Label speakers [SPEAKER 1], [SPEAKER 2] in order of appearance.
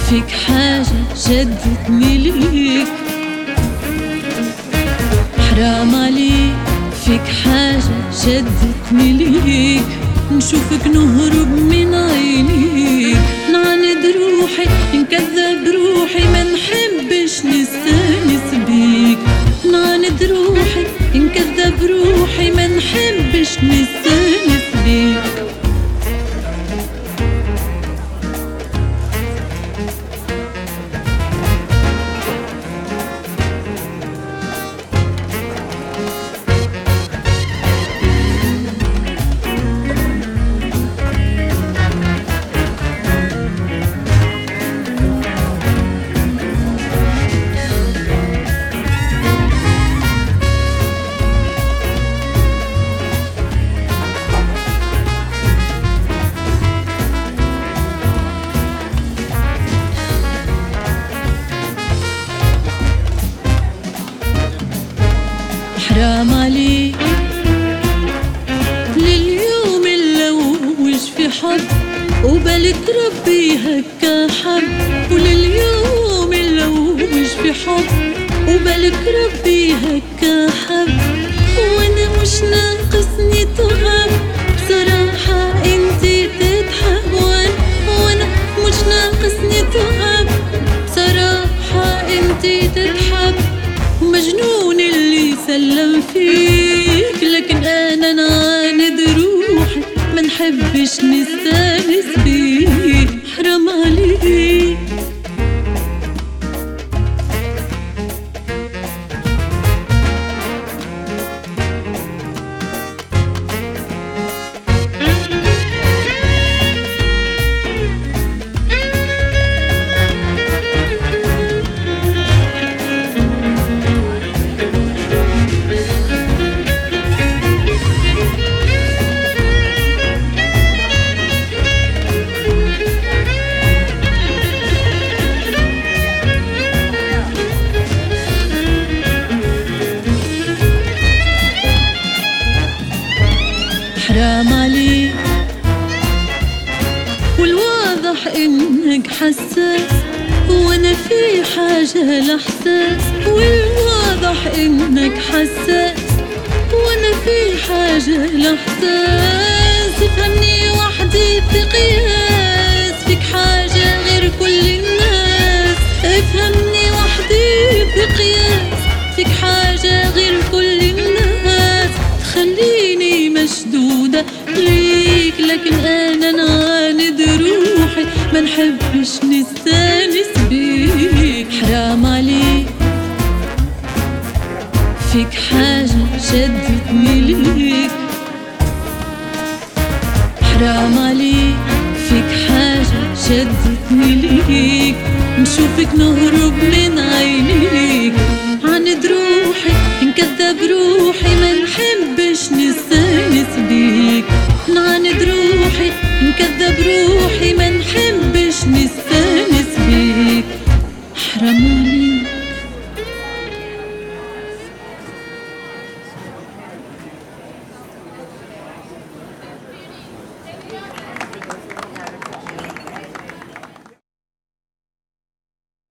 [SPEAKER 1] فيك حاجة شدتني ليك، حرام عليك. فيك حاجة شدتني ليك، نشوفك نهرب من عينيك، نعاند روحي نكذب روحي، ما نحبش نستانس بيك. نعاند روحي نكذب روحي، ما نحبش نستانس بيك. حرام عليك لليوم نلوج في حب، وبالك ربي هكا حب. ولليوم نلوج في حب، وبالك ربي هكا حب. وانا مش ناقصني تهب، بصراحة انتي تتحب. وانا مش ناقصني تهب، بصراحة انتي تتحب. مجنون اللي سلم فيك، لكن انا نعاند روحي، ما نحبش نستانس بيك. حرام عليك. حرام عليك، والواضح انك حساس، وانا في حاجة لحساس. والواضح انك حساس، وانا في حاجة لحساس. افهمني وحدي في قياس، فيك حاجة غير كل الناس. افهمني وحدي في قياس، فيك حاجة غير كل الناس. تخليني مشدودة ليك، لكن أنا نعاند روحي، ما نحبش نستانس بيك. حرام عليك. فيك حاجة شدتني ليك، حرام عليك. فيك حاجة شدتني ليك، نشوفك نهرب من عينيك. عاند روحي نكذب روحي، ما نحبش نستانس بيك. نعاند روحي نكذب روحي، ما نحبش